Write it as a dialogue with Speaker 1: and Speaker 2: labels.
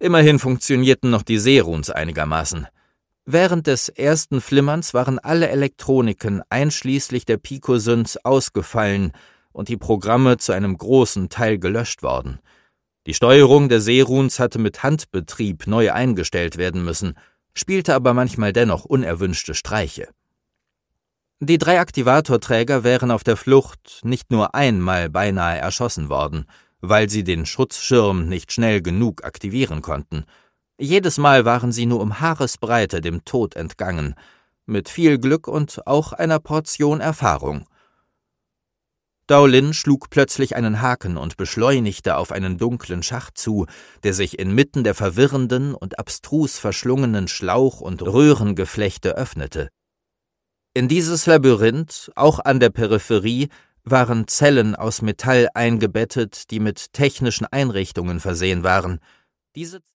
Speaker 1: Immerhin funktionierten noch die Seruns einigermaßen. Während des ersten Flimmerns waren alle Elektroniken einschließlich der Picosynths ausgefallen und die Programme zu einem großen Teil gelöscht worden. Die Steuerung der Seruns hatte mit Handbetrieb neu eingestellt werden müssen, spielte aber manchmal dennoch unerwünschte Streiche. Die 3 Aktivatorträger wären auf der Flucht nicht nur einmal beinahe erschossen worden, weil sie den Schutzschirm nicht schnell genug aktivieren konnten. Jedes Mal waren sie nur um Haaresbreite dem Tod entgangen, mit viel Glück und auch einer Portion Erfahrung. Daolin schlug plötzlich einen Haken und beschleunigte auf einen dunklen Schacht zu, der sich inmitten der verwirrenden und abstrus verschlungenen Schlauch- und Röhrengeflechte öffnete. In dieses Labyrinth, auch an der Peripherie, waren Zellen aus Metall eingebettet, die mit technischen Einrichtungen versehen waren. Diese